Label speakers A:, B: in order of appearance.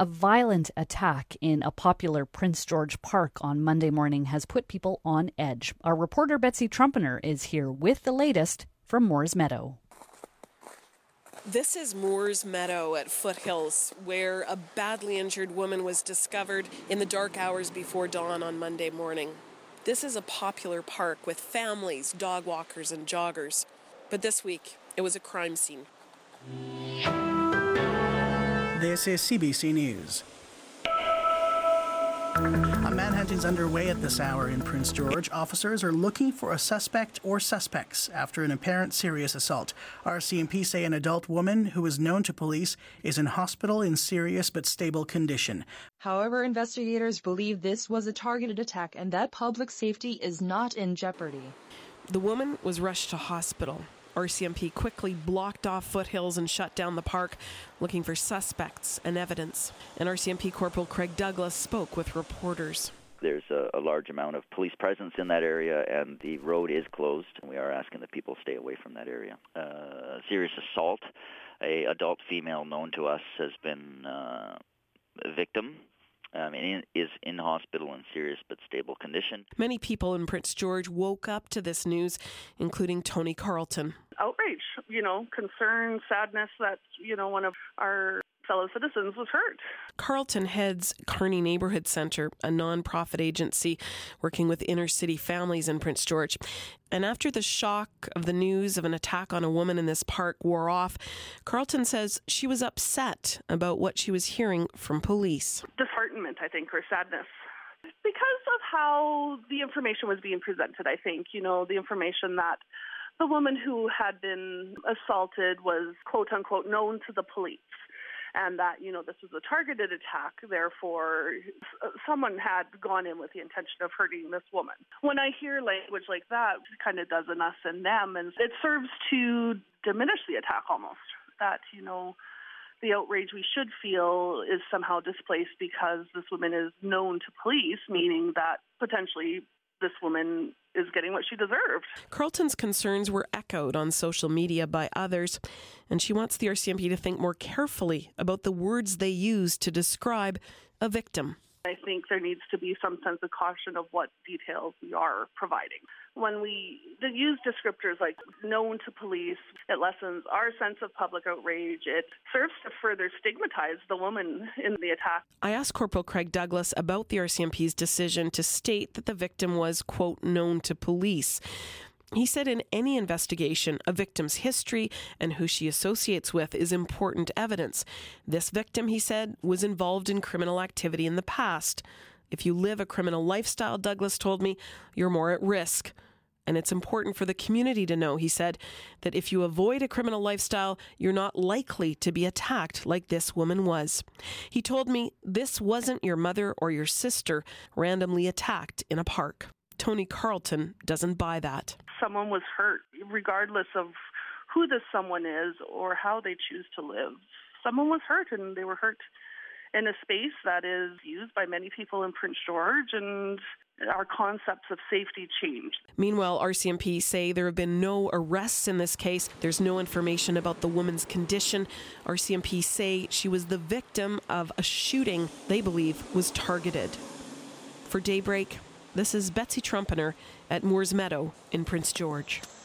A: A violent attack in a popular Prince George Park on Monday morning has put people on edge. Our reporter Betsy Trumpener is here with the latest from Moores Meadow.
B: This is Moores Meadow at Foothills, where a badly injured woman was discovered in the dark hours before dawn on Monday morning. This is a popular park with families, dog walkers, and joggers. But this week, it was a crime scene.
C: This is CBC News. A manhunt is underway at this hour in Prince George. Officers are looking for a suspect or suspects after an apparent serious assault. RCMP say an adult woman who is known to police is in hospital in serious but stable condition.
D: However, investigators believe this was a targeted attack and that public safety is not in jeopardy.
B: The woman was rushed to hospital. RCMP quickly blocked off Foothills and shut down the park, looking for suspects and evidence. And RCMP Corporal Craig Douglas spoke with reporters.
E: There's a large amount of police presence in that area, and the road is closed. We are asking that people stay away from that area. Serious assault. An adult female known to us has been a victim. Is in hospital in serious but stable condition.
B: Many people in Prince George woke up to this news, including Tony Carlton.
F: Outrage, concern, sadness that, one of our fellow citizens was hurt.
B: Carlton heads Kearney Neighborhood Centre, a non-profit agency working with inner-city families in Prince George. And after the shock of the news of an attack on a woman in this park wore off, Carlton says she was upset about what she was hearing from police.
F: Disheartenment, I think, or sadness. Because of how the information was being presented, I think, the information that the woman who had been assaulted was, quote-unquote, known to the police. And that, this was a targeted attack, therefore someone had gone in with the intention of hurting this woman. When I hear language like that, it kind of does an us and them, and it serves to diminish the attack almost. That, the outrage we should feel is somehow displaced because this woman is known to police, meaning that potentially this woman is getting what she deserved.
B: Carlton's concerns were echoed on social media by others, and she wants the RCMP to think more carefully about the words they use to describe a victim.
F: I think there needs to be some sense of caution of what details we are providing. When we use descriptors like known to police, it lessens our sense of public outrage. It serves to further stigmatize the woman in the attack.
B: I asked Corporal Craig Douglas about the RCMP's decision to state that the victim was, quote, known to police. He said in any investigation, a victim's history and who she associates with is important evidence. This victim, he said, was involved in criminal activity in the past. If you live a criminal lifestyle, Douglas told me, you're more at risk. And it's important for the community to know, he said, that if you avoid a criminal lifestyle, you're not likely to be attacked like this woman was. He told me this wasn't your mother or your sister randomly attacked in a park. Tony Carlton doesn't buy that.
F: Someone was hurt, regardless of who this someone is or how they choose to live. Someone was hurt, and they were hurt in a space that is used by many people in Prince George, and our concepts of safety changed.
B: Meanwhile, RCMP say there have been no arrests in this case. There's no information about the woman's condition. RCMP say she was the victim of a shooting they believe was targeted. For Daybreak, this is Betsy Trumpener at Moores Meadow in Prince George.